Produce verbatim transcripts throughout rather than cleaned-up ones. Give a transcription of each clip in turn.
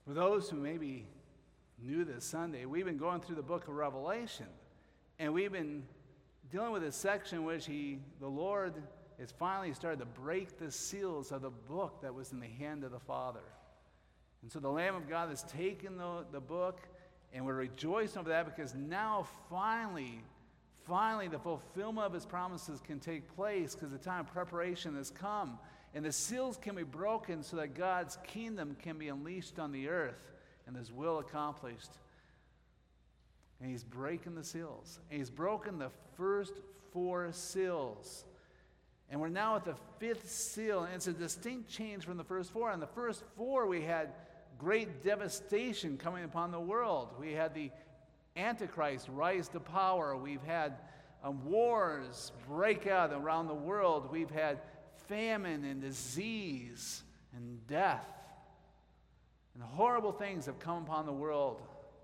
For those who maybe new this Sunday, we've been going through the book of Revelation, and we've been dealing with a section in which he, the Lord has finally started to break the seals of the book that was in the hand of the Father. And so the Lamb of God has taken the, the book, and we're rejoicing over that because now finally, finally the fulfillment of his promises can take place because the time of preparation has come. And the seals can be broken so that God's kingdom can be unleashed on the earth and his will accomplished. And he's breaking the seals. And he's broken the first four seals. And we're now at the fifth seal. And it's a distinct change from the first four. On the first four, we had great devastation coming upon the world. We had the Antichrist rise to power. We've had um, wars break out around the world. We've had famine and disease and death. And horrible things have come upon the world.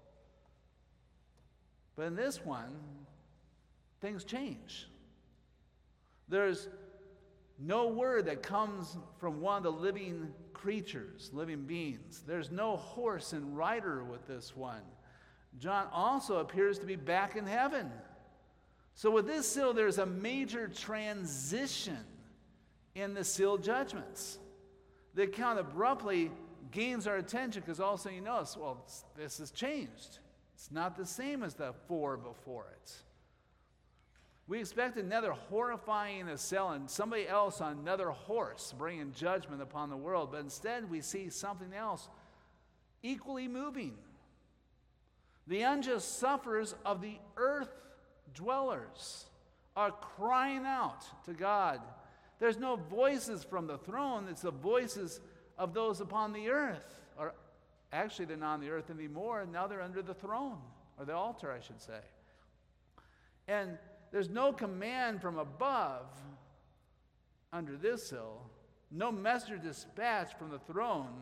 But in this one, things change. There's no word that comes from one of the living creatures, living beings. There's no horse and rider with this one. John also appears to be back in heaven. So with this seal, there's a major transition in the sealed judgments. The account abruptly gains our attention because all of a sudden you notice, well, this has changed. It's not the same as the four before it. We expect another horrifying assailant, and somebody else on another horse bringing judgment upon the world, but instead we see something else equally moving. The unjust sufferers of the earth dwellers are crying out to God. There's no voices from the throne, it's the voices of those upon the earth. Or actually, they're not on the earth anymore, now they're under the throne, or the altar, I should say. And there's no command from above under this hill, no messenger dispatched from the throne,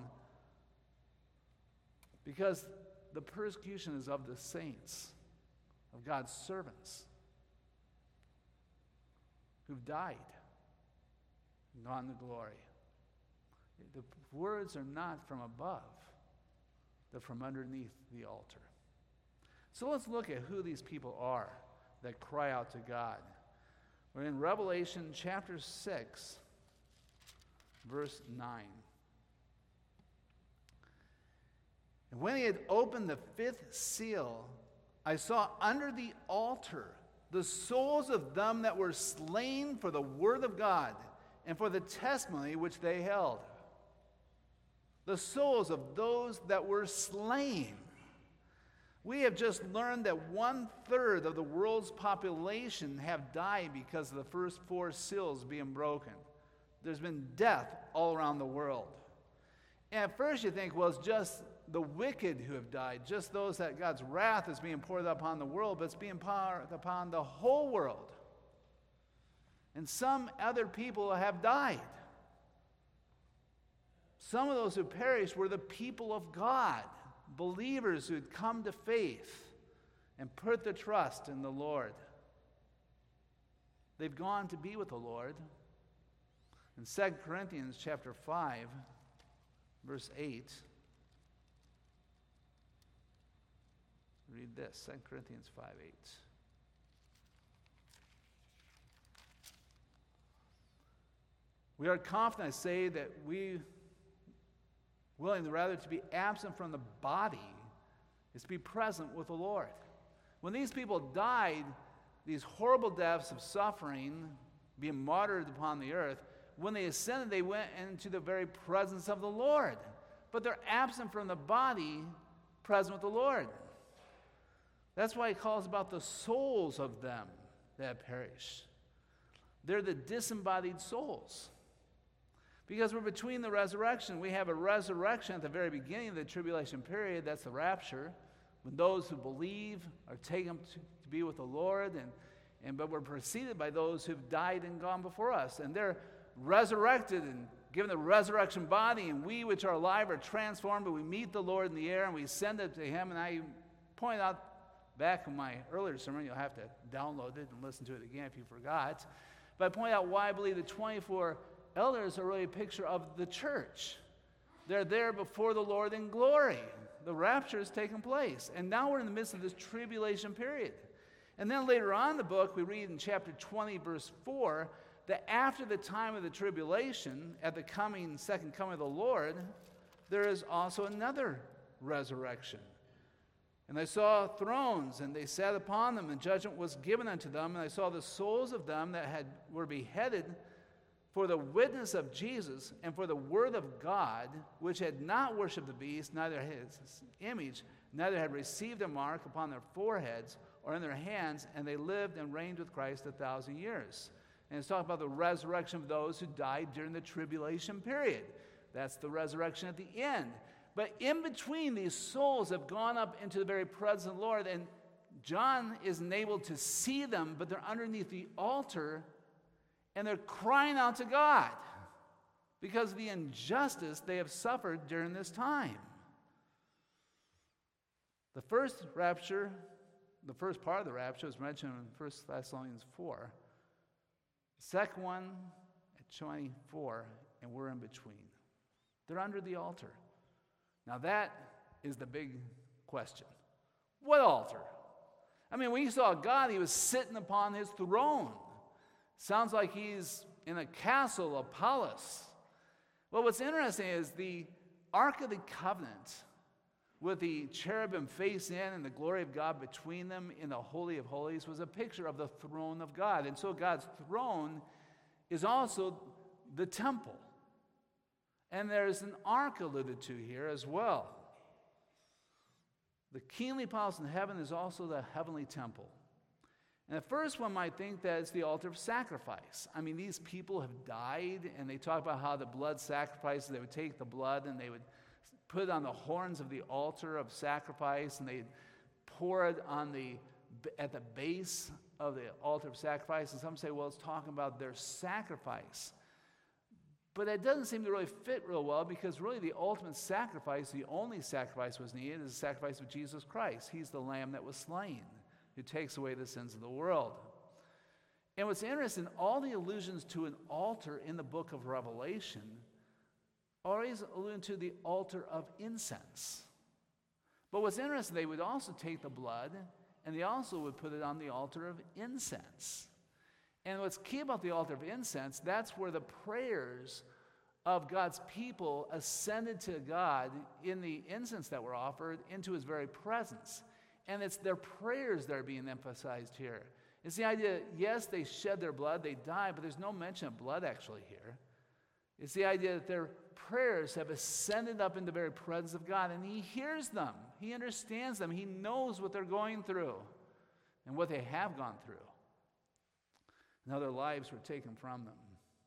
because the persecution is of the saints, of God's servants, who've died and gone to glory. The words are not from above, they're from underneath the altar. So let's look at who these people are that cry out to God. We're in Revelation chapter six, verse nine. And when he had opened the fifth seal, I saw under the altar the souls of them that were slain for the word of God and for the testimony which they held. The souls of those that were slain. We have just learned that one-third of the world's population have died because of the first four seals being broken. There's been death all around the world. And at first you think, well, it's just the wicked who have died, just those that God's wrath is being poured upon the world, but it's being poured upon the whole world. And some other people have died. Some of those who perished were the people of God, believers who had come to faith and put their trust in the Lord. They've gone to be with the Lord. In Second Corinthians chapter five, verse eight, read this, Second Corinthians five eight. We are confident, I say, that we willing rather to be absent from the body is to be present with the Lord. When these people died, these horrible deaths of suffering, being martyred upon the earth, when they ascended, they went into the very presence of the Lord. But they're absent from the body, present with the Lord. That's why he calls about the souls of them that have perished. They're the disembodied souls. Because we're between the resurrection. We have a resurrection at the very beginning of the tribulation period. That's the rapture. When those who believe are taken to, to be with the Lord. And, and but we're preceded by those who've died and gone before us. And they're resurrected and given the resurrection body. And we which are alive are transformed. But we meet the Lord in the air and we send it to him. And I point out back in my earlier sermon, you'll have to download it and listen to it again if you forgot. But I point out why I believe the twenty-four elders are really a picture of the church. they're there before the Lord in glory. The rapture has taken place. And now we're in the midst of this tribulation period. And then later on in the book, we read in chapter twenty, verse four, that after the time of the tribulation, at the coming, second coming of the Lord, there is also another resurrection. And I saw thrones, and they sat upon them, and judgment was given unto them. And I saw the souls of them that had were beheaded for the witness of Jesus and for the word of God, which had not worshipped the beast, neither his image, neither had received a mark upon their foreheads or in their hands, and they lived and reigned with Christ a thousand years. And it's talking about the resurrection of those who died during the tribulation period. That's the resurrection at the end. But in between, these souls have gone up into the very presence of the Lord, and John isn't able to see them, but they're underneath the altar, and they're crying out to God because of the injustice they have suffered during this time. The first rapture, the first part of the rapture is mentioned in First Thessalonians four. The second one at twenty-four, and we're in between. They're under the altar. Now that is the big question. What altar? I mean, when you saw God, he was sitting upon his throne. Sounds like he's in a castle, a palace. Well, what's interesting is the Ark of the Covenant, with the cherubim face in and the glory of God between them in the Holy of Holies, was a picture of the throne of God. And so God's throne is also the temple. And there's an ark alluded to here as well. The kingly palace in heaven is also the heavenly temple. And at first one might think that it's the altar of sacrifice. I mean, these people have died, and they talk about how the blood sacrifices, they would take the blood and they would put it on the horns of the altar of sacrifice, and they'd pour it on the at the base of the altar of sacrifice. And some say, well, it's talking about their sacrifice. But that doesn't seem to really fit real well, because really the ultimate sacrifice, the only sacrifice was needed, is the sacrifice of Jesus Christ. He's the lamb that was slain, who takes away the sins of the world. And what's interesting, all the allusions to an altar in the book of Revelation always allude to the altar of incense. But what's interesting, they would also take the blood, and they also would put it on the altar of incense. And what's key about the altar of incense, that's where the prayers of God's people ascended to God in the incense that were offered into his very presence. And it's their prayers that are being emphasized here. It's the idea, yes, they shed their blood, they died, but there's no mention of blood actually here. It's the idea that their prayers have ascended up in the very presence of God, and he hears them, he understands them, he knows what they're going through and what they have gone through. And how their lives were taken from them.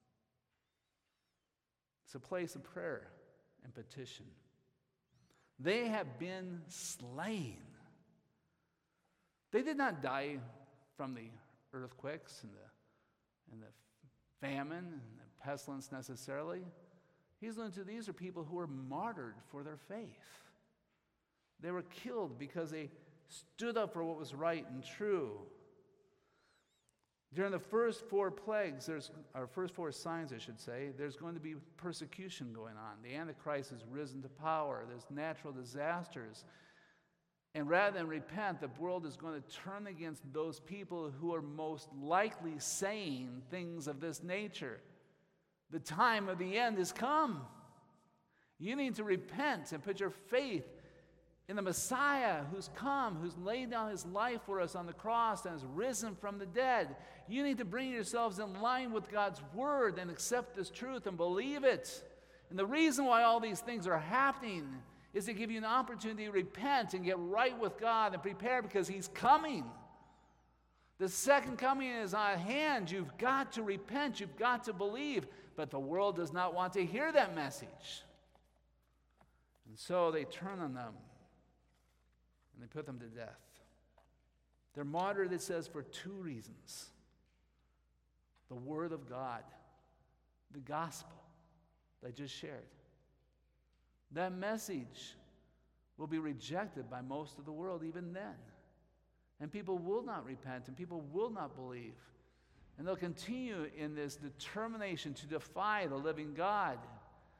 It's a place of prayer and petition. They have been slain. They did not die from the earthquakes and the, and the famine and the pestilence necessarily. He's learned to these are people who were martyred for their faith. They were killed because they stood up for what was right and true. During the first four plagues, there's our first four signs, I should say, there's going to be persecution going on. The Antichrist has risen to power. There's natural disasters. And rather than repent, the world is going to turn against those people who are most likely saying things of this nature. The time of the end has come. You need to repent and put your faith in the Messiah who's come, who's laid down his life for us on the cross and has risen from the dead. You need to bring yourselves in line with God's word and accept this truth and believe it. And the reason why all these things are happening is to give you an opportunity to repent and get right with God and prepare, because he's coming. The second coming is at hand. You've got to repent. You've got to believe. But the world does not want to hear that message. And so they turn on them. And they put them to death. They're martyred, it says, for two reasons. The word of God, the gospel that I just shared. That message will be rejected by most of the world even then. And people will not repent, and people will not believe. And they'll continue in this determination to defy the living God.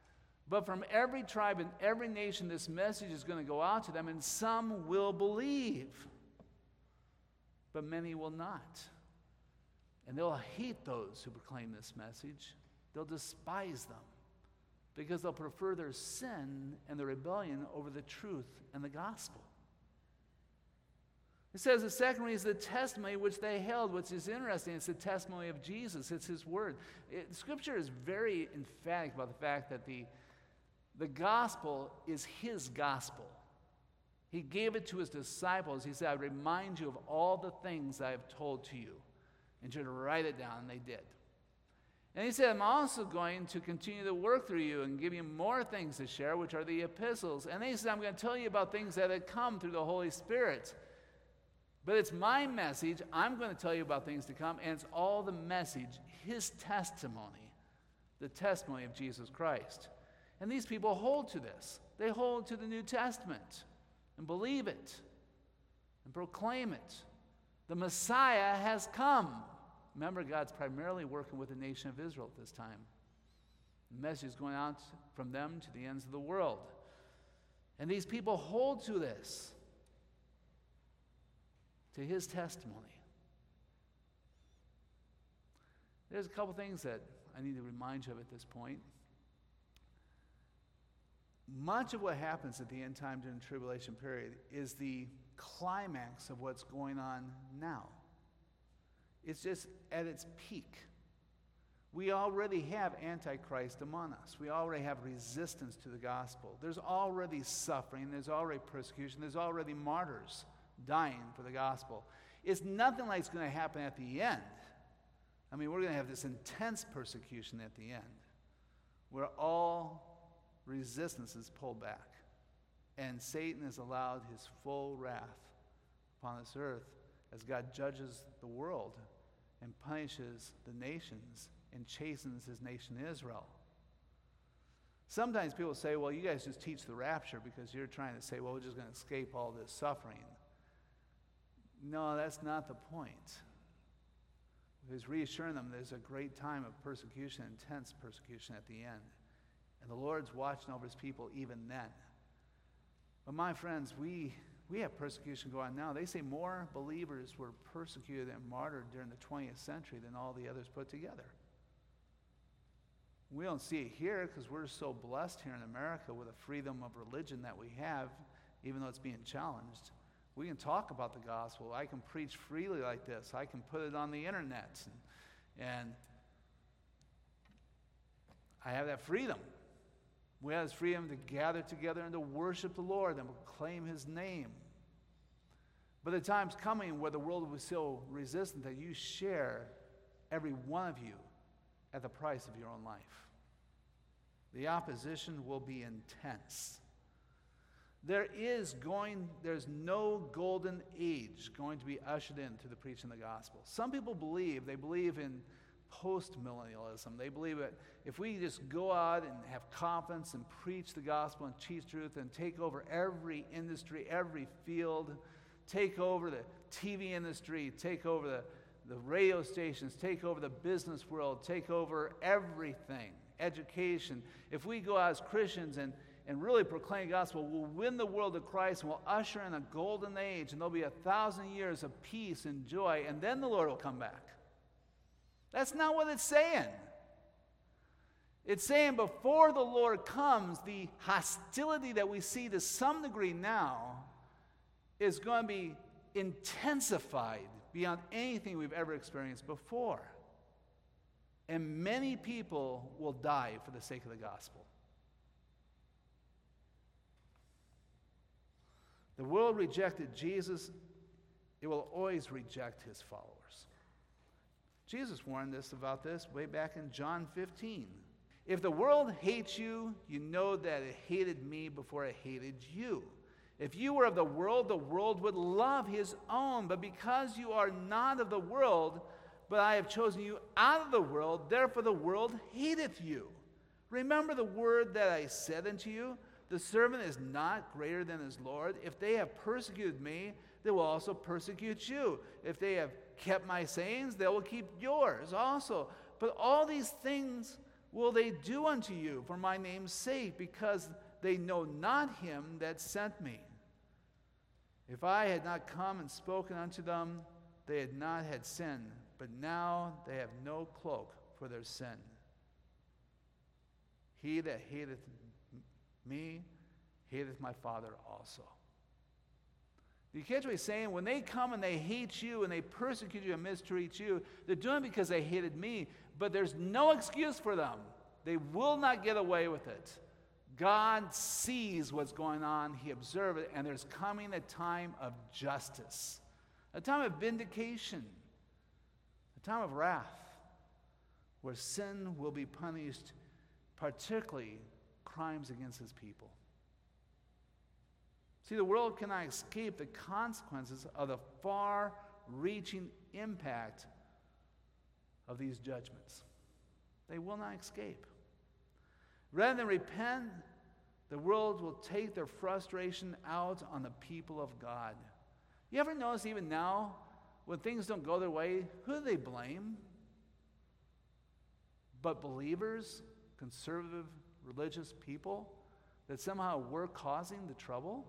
But from every tribe and every nation, this message is going to go out to them, and some will believe, but many will not. And they'll hate those who proclaim this message. They'll despise them because they'll prefer their sin and their rebellion over the truth and the gospel. It says the second one is the testimony which they held, which is interesting. It's the testimony of Jesus. It's his word. It, Scripture is very emphatic about the fact that the, the gospel is his gospel. He gave it to his disciples. He said, I remind you of all the things I have told to you. And you to write it down, and they did. And he said, I'm also going to continue to work through you and give you more things to share, which are the epistles. And then he said, I'm going to tell you about things that had come through the Holy Spirit. But it's my message. I'm going to tell you about things to come, and it's all the message, his testimony, the testimony of Jesus Christ. And these people hold to this. They hold to the New Testament and believe it and proclaim it. The Messiah has come. Remember, God's primarily working with the nation of Israel at this time. The message is going out from them to the ends of the world. And these people hold to this, to his testimony. There's a couple things that I need to remind you of at this point. Much of what happens at the end time during the tribulation period is the climax of what's going on now. It's just at its peak. We already have Antichrist among us. We already have resistance to the gospel. There's already suffering. There's already persecution. There's already martyrs dying for the gospel. It's nothing like it's going to happen at the end. I mean, we're going to have this intense persecution at the end where all resistance is pulled back and Satan is allowed his full wrath upon this earth as God judges the world and punishes the nations and chastens his nation Israel. Sometimes people say, well, you guys just teach the rapture because you're trying to say, well, we're just going to escape all this suffering. No, that's not the point. He's reassuring them there's a great time of persecution, intense persecution at the end. And the Lord's watching over his people even then. But my friends, we, we have persecution going on now. They say more believers were persecuted and martyred during the twentieth century than all the others put together. We don't see it here because we're so blessed here in America with the freedom of religion that we have, even though it's being challenged. We can talk about the gospel. I can preach freely like this. I can put it on the internet. And, and I have that freedom. We have this freedom to gather together and to worship the Lord and proclaim his name. But the time's coming where the world will be so resistant that you share, every one of you, at the price of your own life. The opposition will be intense. There is going, there's no golden age going to be ushered into the preaching of the gospel. Some people believe, they believe in post-millennialism. They believe that if we just go out and have confidence and preach the gospel and teach truth and take over every industry, every field, take over the T V industry, take over the, the radio stations, take over the business world, take over everything, education. If we go out as Christians and and really proclaim the gospel, we'll win the world to Christ and we'll usher in a golden age, and there'll be a thousand years of peace and joy, and then the Lord will come back. That's not what it's saying. It's saying before the Lord comes, the hostility that we see to some degree now is going to be intensified beyond anything we've ever experienced before. And many people will die for the sake of the gospel. The world rejected Jesus. It will always reject his followers. Jesus warned us about this way back in John fifteen. If the world hates you, you know that it hated me before it hated you. If you were of the world, the world would love his own. But because you are not of the world, but I have chosen you out of the world, therefore the world hateth you. Remember the word that I said unto you, the servant is not greater than his Lord. If they have persecuted me, they will also persecute you. If they have kept my sayings, they will keep yours also. But all these things will they do unto you for my name's sake, because they know not him that sent me? If I had not come and spoken unto them, they had not had sin, but now they have no cloak for their sin. He that hateth me hateth my Father also. Do you catch what he's saying? When they come and they hate you and they persecute you and mistreat you, they're doing it because they hated me, but there's no excuse for them. They will not get away with it. God sees what's going on. He observes it, and there's coming a time of justice, a time of vindication, a time of wrath, where sin will be punished, particularly crimes against his people. See, the world cannot escape the consequences of the far-reaching impact of these judgments. They will not escape. Rather than repent, the world will take their frustration out on the people of God. You ever notice even now, when things don't go their way, who do they blame? But believers, conservative, religious people, that somehow we're causing the trouble?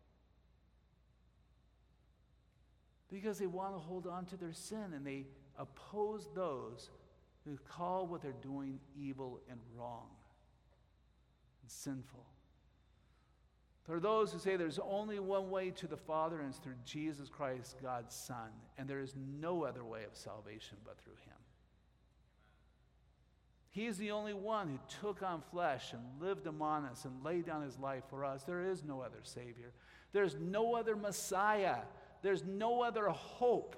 Because they want to hold on to their sin, and they oppose those who call what they're doing evil and wrong and sinful. There are those who say there's only one way to the Father, and it's through Jesus Christ, God's Son, and there is no other way of salvation but through him. He is the only one who took on flesh and lived among us and laid down his life for us. There is no other Savior. There's no other Messiah. There's no other hope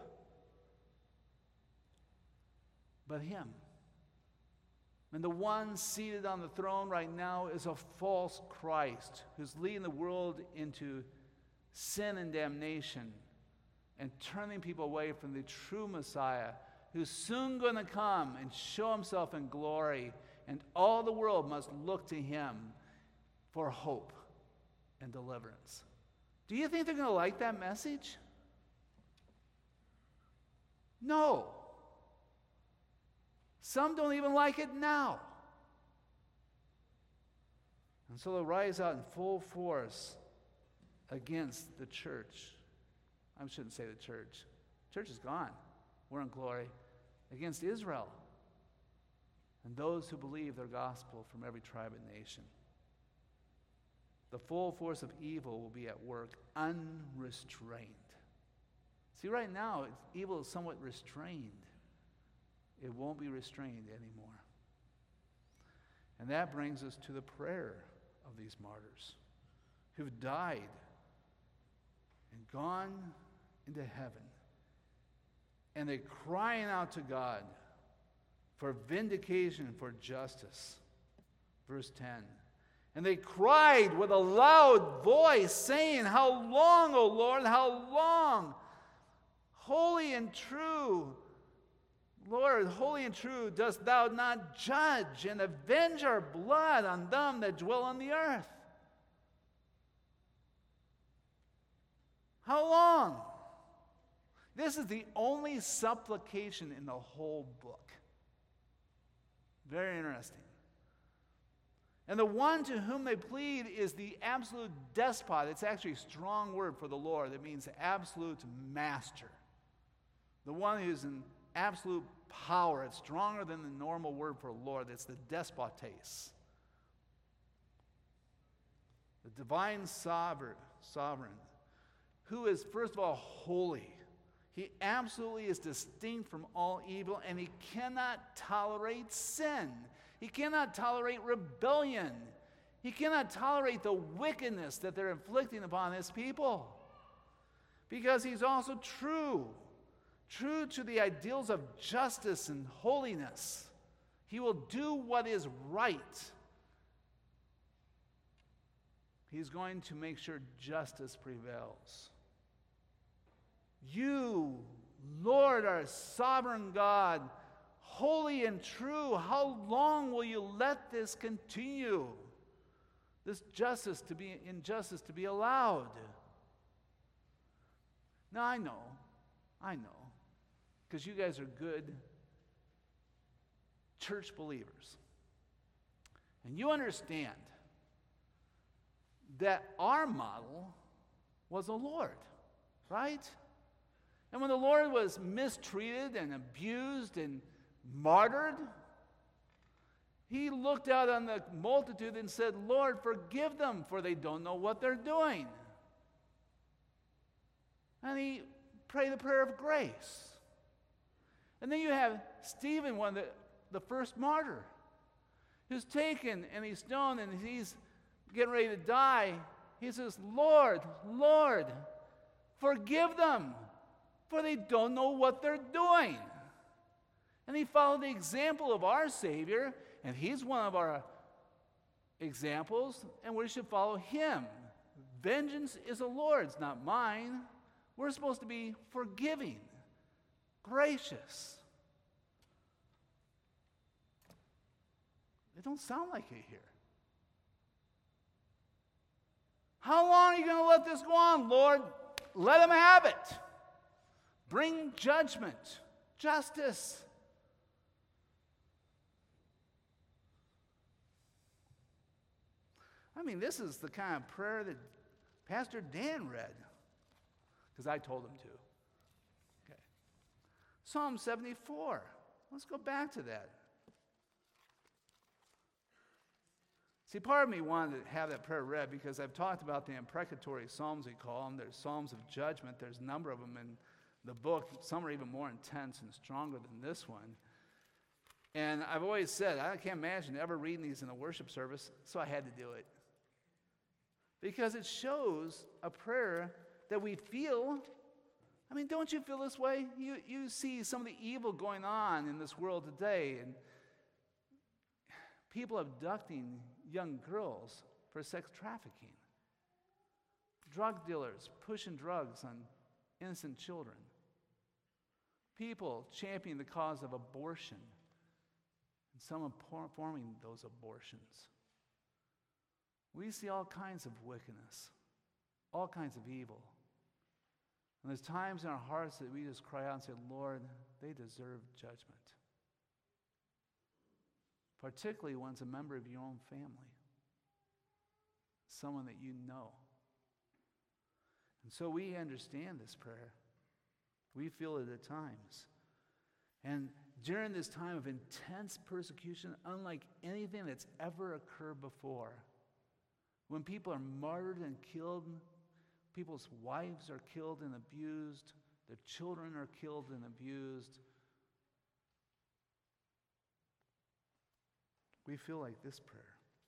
but him. And the one seated on the throne right now is a false Christ who's leading the world into sin and damnation and turning people away from the true Messiah, who's soon going to come and show himself in glory, and all the world must look to him for hope and deliverance. Do you think they're going to like that message? No. Some don't even like it now. And so they'll rise out in full force against the church. I shouldn't say the church. Church is gone. We're in glory. Against Israel and those who believe their gospel from every tribe and nation. The full force of evil will be at work unrestrained. See, right now, evil is somewhat restrained. It won't be restrained anymore. And that brings us to the prayer of these martyrs who've died and gone into heaven. And they're crying out to God for vindication, for justice. Verse ten. And they cried with a loud voice, saying, "How long, O Lord, how long? Holy and true, Lord, holy and true, dost thou not judge and avenge our blood on them that dwell on the earth?" How long? This is the only supplication in the whole book. Very interesting. And the one to whom they plead is the absolute despot. It's actually a strong word for the Lord. It means absolute master. The one who's in absolute power. It's stronger than the normal word for Lord. It's the despotes. The divine sovereign, sovereign, who is, first of all, holy. He absolutely is distinct from all evil, and he cannot tolerate sin. He cannot tolerate rebellion. He cannot tolerate the wickedness that they're inflicting upon his people. Because he's also true. True to the ideals of justice and holiness. He will do what is right. He's going to make sure justice prevails. You, Lord, our sovereign God, holy and true, how long will you let this continue? This justice to be, injustice to be allowed? Now I know, I know, because you guys are good church believers. And you understand that our model was the Lord, right? And when the Lord was mistreated and abused and martyred, he looked out on the multitude and said, Lord, forgive them, for they don't know what they're doing. And he prayed the prayer of grace. And then you have Stephen, one of the, the first martyr, who's taken and he's stoned and he's getting ready to die. He says, Lord, Lord, forgive them, for they don't know what they're doing. And he followed the example of our Savior, and he's one of our examples, and we should follow him. Vengeance is the Lord's, not mine. We're supposed to be forgiving, gracious. It don't sound like it here. How long are you going to let this go on, Lord? Let them have it. Bring judgment, justice. I mean, this is the kind of prayer that Pastor Dan read, because I told him to. Okay. Psalm seventy-four. Let's go back to that. See, part of me wanted to have that prayer read because I've talked about the imprecatory psalms, we call them. There's psalms of judgment. There's a number of them in the book. Some are even more intense and stronger than this one. And I've always said, I can't imagine ever reading these in a worship service, so I had to do it. Because it shows a prayer that we feel. I mean, don't you feel this way? You, you see some of the evil going on in this world today, and people abducting young girls for sex trafficking, drug dealers pushing drugs on innocent children, people championing the cause of abortion, and some performing those abortions. We see all kinds of wickedness, all kinds of evil. And there's times in our hearts that we just cry out and say, Lord, they deserve judgment. Particularly when it's a member of your own family, someone that you know. And so we understand this prayer. We feel it at times. And during this time of intense persecution, unlike anything that's ever occurred before, when people are martyred and killed, people's wives are killed and abused, their children are killed and abused, we feel like this prayer.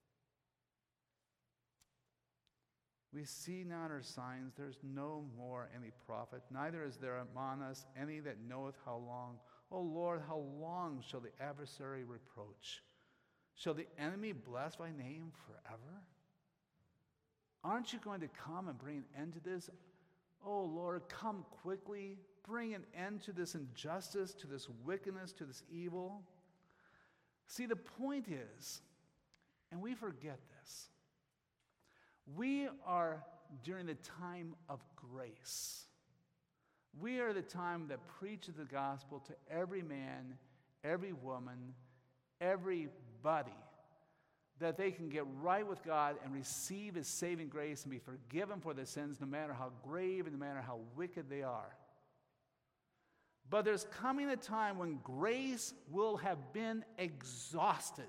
We see not our signs, there's no more any prophet, neither is there among us any that knoweth how long. O Lord, how long shall the adversary reproach? Shall the enemy bless thy name forever? Aren't you going to come and bring an end to this? Oh Lord, come quickly, bring an end to this injustice, to this wickedness, to this evil. See, the point is, and we forget this, we are during the time of grace. We are the time that preaches the gospel to every man, every woman, everybody, that they can get right with God and receive his saving grace and be forgiven for their sins, no matter how grave and no matter how wicked they are. But there's coming a time when grace will have been exhausted.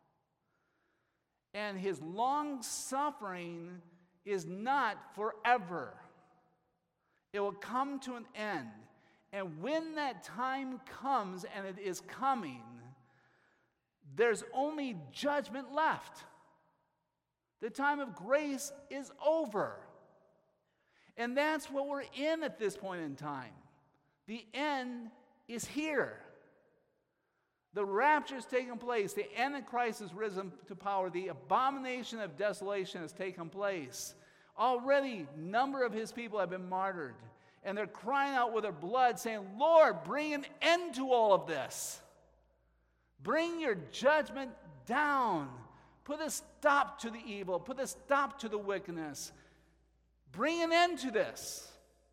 And his long suffering is not forever. It will come to an end. And when that time comes, and it is coming, there's only judgment left. The time of grace is over. And that's what we're in at this point in time. The end is here. The rapture has taken place. The Antichrist has risen to power. The abomination of desolation has taken place. Already, a number of his people have been martyred. And they're crying out with their blood, saying, Lord, bring an end to all of this. Bring your judgment down. Put a stop to the evil. Put a stop to the wickedness. Bring an end to this.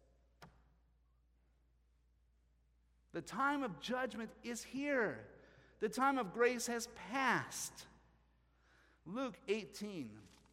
The time of judgment is here. The time of grace has passed. Luke eighteen.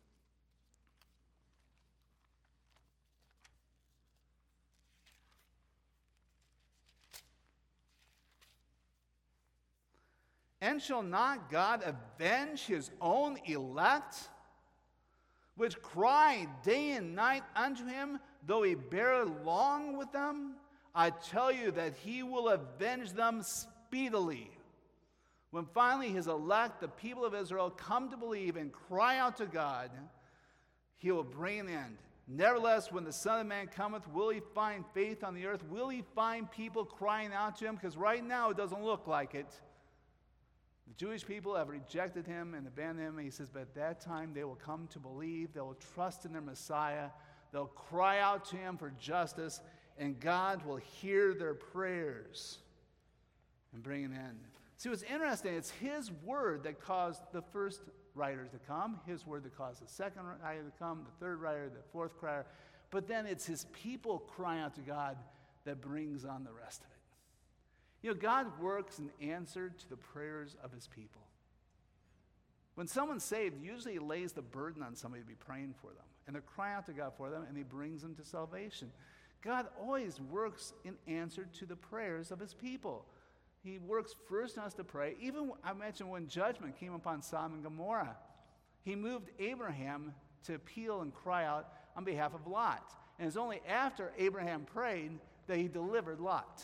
And shall not God avenge his own elect, which cry day and night unto him, though he bear long with them? I tell you that he will avenge them speedily. When finally his elect, the people of Israel, come to believe and cry out to God, he will bring an end. Nevertheless, when the Son of Man cometh, will he find faith on the earth? Will he find people crying out to him? Because right now it doesn't look like it. The Jewish people have rejected him and abandoned him. He says, but at that time they will come to believe. They will trust in their Messiah. They'll cry out to him for justice, and God will hear their prayers and bring an end. See, what's interesting, it's his word that caused the first writers to come, his word that caused the second writer to come, the third writer, the fourth writer. But then it's his people crying out to God that brings on the rest of it. You know, God works in answer to the prayers of his people. When someone's saved, usually he lays the burden on somebody to be praying for them. And they're crying out to God for them, and he brings them to salvation. God always works in answer to the prayers of his people. He works first on us to pray. Even, I mentioned, when judgment came upon Sodom and Gomorrah, he moved Abraham to appeal and cry out on behalf of Lot. And it's only after Abraham prayed that he delivered Lot.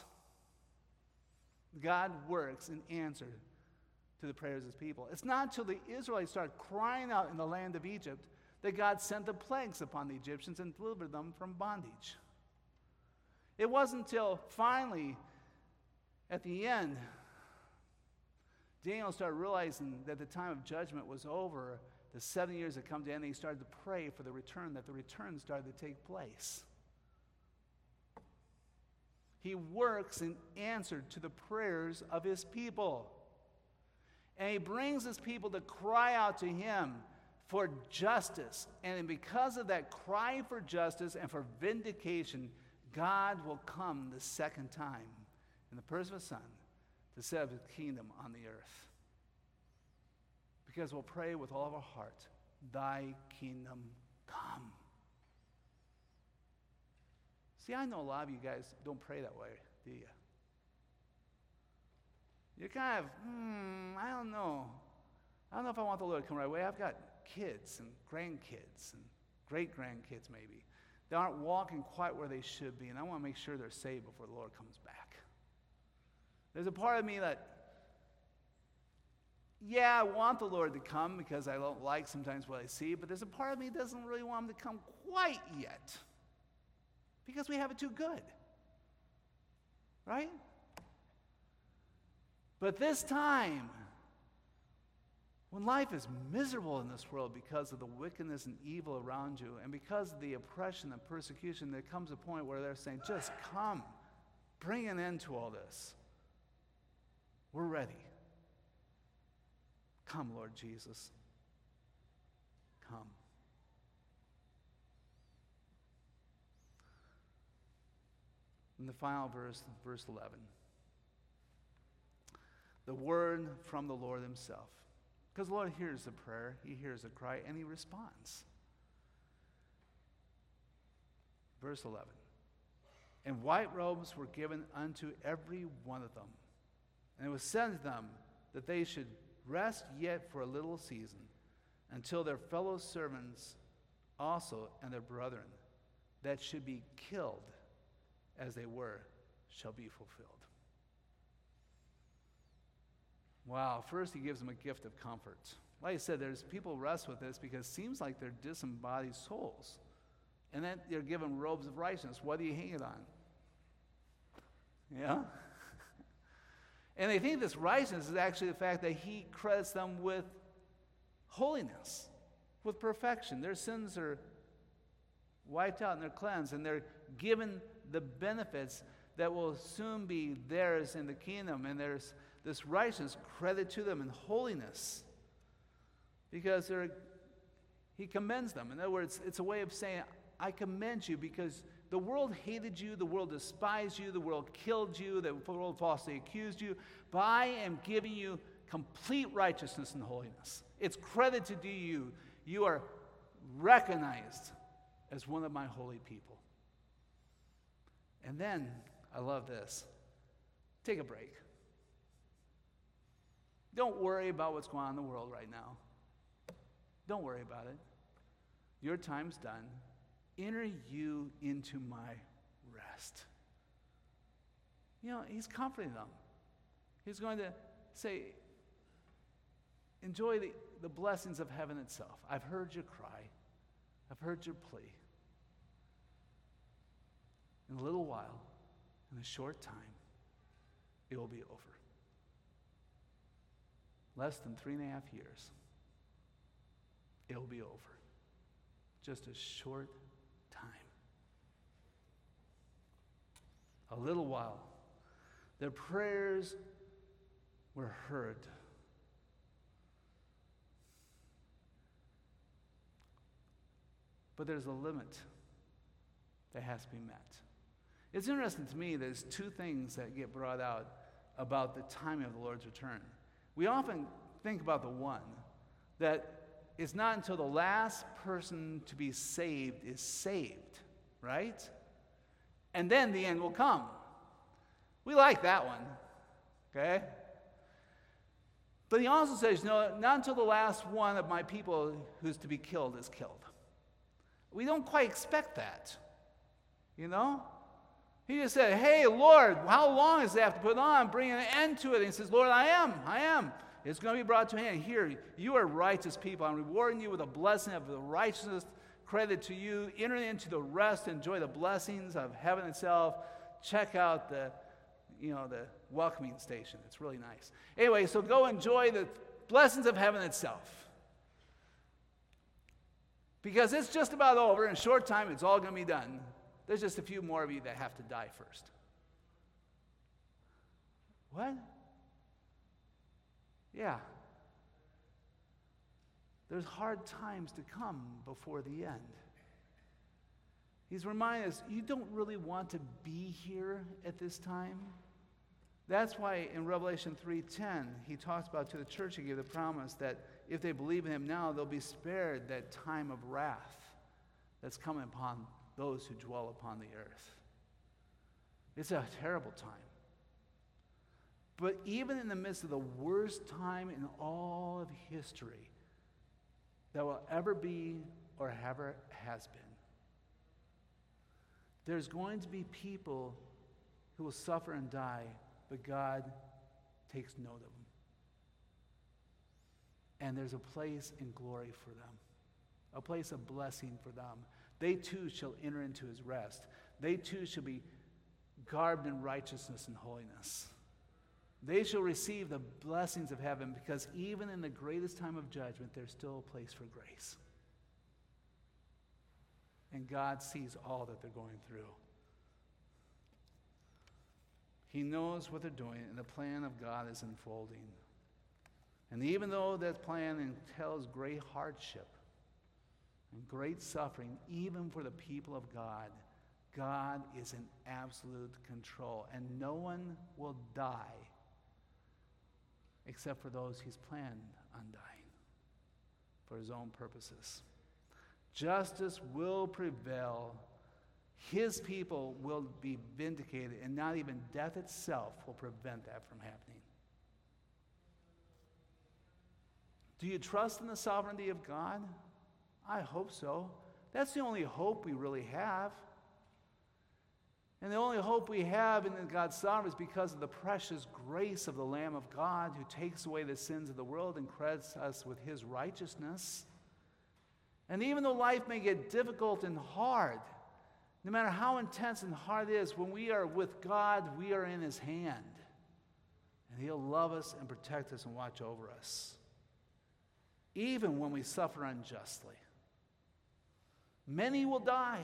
God works in answer to the prayers of his people. It's not until the Israelites started crying out in the land of Egypt that God sent the plagues upon the Egyptians and delivered them from bondage. It wasn't until finally, at the end, Daniel started realizing that the time of judgment was over, the seven years had come to an end, and he started to pray for the return, that the return started to take place. He works in answer to the prayers of his people. And he brings his people to cry out to him for justice. And because of that cry for justice and for vindication, God will come the second time in the person of his Son to set up his kingdom on the earth. Because we'll pray with all of our heart, thy kingdom come. See, I know a lot of you guys don't pray that way, do you? You're kind of, hmm, I don't know. I don't know if I want the Lord to come right away. I've got kids and grandkids and great-grandkids maybe. They aren't walking quite where they should be, and I want to make sure they're saved before the Lord comes back. There's a part of me that, yeah, I want the Lord to come because I don't like sometimes what I see, but there's a part of me that doesn't really want him to come quite yet. Because we have it too good. Right? But this time, when life is miserable in this world because of the wickedness and evil around you, and because of the oppression and persecution, there comes a point where they're saying, just come, bring an end to all this. We're ready. Come, Lord Jesus. Come. In the final verse, verse eleven. The word from the Lord himself. Because the Lord hears the prayer, he hears the cry, and he responds. Verse eleven. And white robes were given unto every one of them. And it was said to them that they should rest yet for a little season, until their fellow servants also and their brethren that should be killed as they were, shall be fulfilled. Wow, first he gives them a gift of comfort. Like I said, there's people rest with this because it seems like they're disembodied souls. And then they're given robes of righteousness. What do you hang it on? Yeah? And they think this righteousness is actually the fact that he credits them with holiness, with perfection. Their sins are wiped out and they're cleansed, and they're given the benefits that will soon be theirs in the kingdom, and there's this righteousness credit to them in holiness because they're, he commends them. In other words, it's a way of saying, I commend you because the world hated you, the world despised you, the world killed you, the world falsely accused you, but I am giving you complete righteousness and holiness. It's credited to you. You are recognized as one of my holy people. And then, I love this, take a break. Don't worry about what's going on in the world right now. Don't worry about it. Your time's done. Enter you into my rest. You know, he's comforting them. He's going to say, enjoy the, the blessings of heaven itself. I've heard your cry. I've heard your plea. In a little while, in a short time, it will be over. Less than three and a half years, it will be over. Just a short time. A little while. Their prayers were heard. But there's a limit that has to be met. It's interesting to me, there's two things that get brought out about the timing of the Lord's return. We often think about the one, that it's not until the last person to be saved is saved, right? And then the end will come. We like that one, okay? But he also says, no, not until the last one of my people who's to be killed is killed. We don't quite expect that, you know? He just said, hey, Lord, how long does it have to put on? Bring an end to it. And he says, Lord, I am, I am. It's going to be brought to an end. Here, you are righteous people. I'm rewarding you with a blessing of the righteousness credit to you. Enter into the rest, enjoy the blessings of heaven itself. Check out the, you know, the welcoming station. It's really nice. Anyway, so go enjoy the blessings of heaven itself. Because it's just about over. In a short time, it's all going to be done. There's just a few more of you that have to die first. What? Yeah. There's hard times to come before the end. He's reminding us, you don't really want to be here at this time. That's why in Revelation three ten, he talks about to the church, he gave the promise that if they believe in him now, they'll be spared that time of wrath that's coming upon those who dwell upon the earth. It's a terrible time. But even in the midst of the worst time in all of history that will ever be or ever has been, there's going to be people who will suffer and die, but God takes note of them. And there's a place in glory for them, a place of blessing for them. They too shall enter into his rest. They too shall be garbed in righteousness and holiness. They shall receive the blessings of heaven, because even in the greatest time of judgment, there's still a place for grace. And God sees all that they're going through. He knows what they're doing, and the plan of God is unfolding. And even though that plan entails great hardship and great suffering, even for the people of God, God is in absolute control, and no one will die except for those he's planned on dying for his own purposes. Justice will prevail. His people will be vindicated, and not even death itself will prevent that from happening. Do you trust in the sovereignty of God? I hope so. That's the only hope we really have. And the only hope we have in God's sovereignty is because of the precious grace of the Lamb of God, who takes away the sins of the world and credits us with his righteousness. And even though life may get difficult and hard, no matter how intense and hard it is, when we are with God, we are in his hand. And he'll love us and protect us and watch over us, even when we suffer unjustly. Many will die.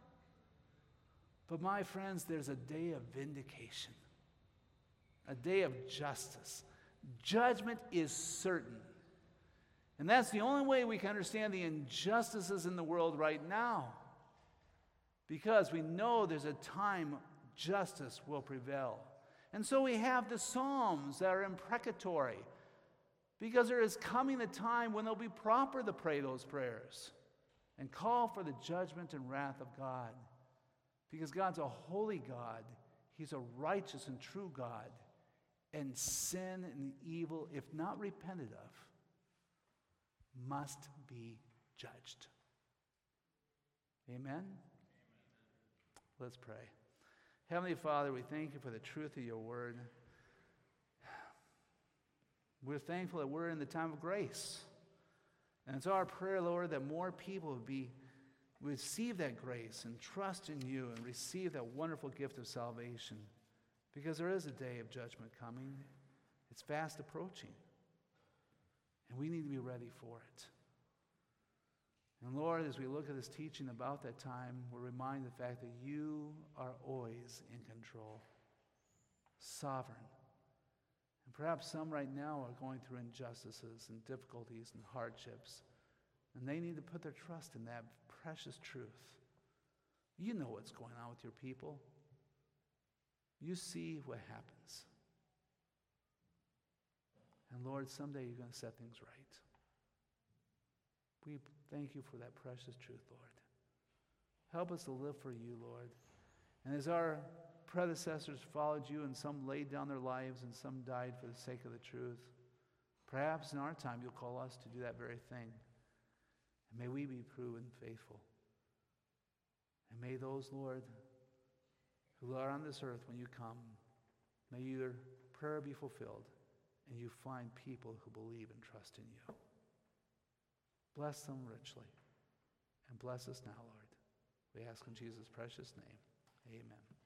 But my friends, there's a day of vindication, a day of justice. Judgment is certain. And that's the only way we can understand the injustices in the world right now, because we know there's a time justice will prevail. And so we have the Psalms that are imprecatory. Because there is coming a time when it'll be proper to pray those prayers and call for the judgment and wrath of God. Because God's a holy God. He's a righteous and true God. And sin and evil, if not repented of, must be judged. Amen? Amen? Let's pray. Heavenly Father, we thank you for the truth of your word. We're thankful that we're in the time of grace. And it's our prayer, Lord, that more people would be receive that grace and trust in you and receive that wonderful gift of salvation. Because there is a day of judgment coming. It's fast approaching. And we need to be ready for it. And Lord, as we look at this teaching about that time, we're reminded of the fact that you are always in control, sovereign. And perhaps some right now are going through injustices and difficulties and hardships, and they need to put their trust in that precious truth. You know what's going on with your people. You see what happens. And Lord, someday you're going to set things right. We thank you for that precious truth, Lord. Help us to live for you, Lord. And as our predecessors followed you and some laid down their lives and some died for the sake of the truth, perhaps in our time you'll call us to do that very thing. And may we be proven faithful. And may those, Lord, who are on this earth when you come, may your prayer be fulfilled and you find people who believe and trust in you. Bless them richly and bless us now, Lord. We ask in Jesus' precious name. Amen.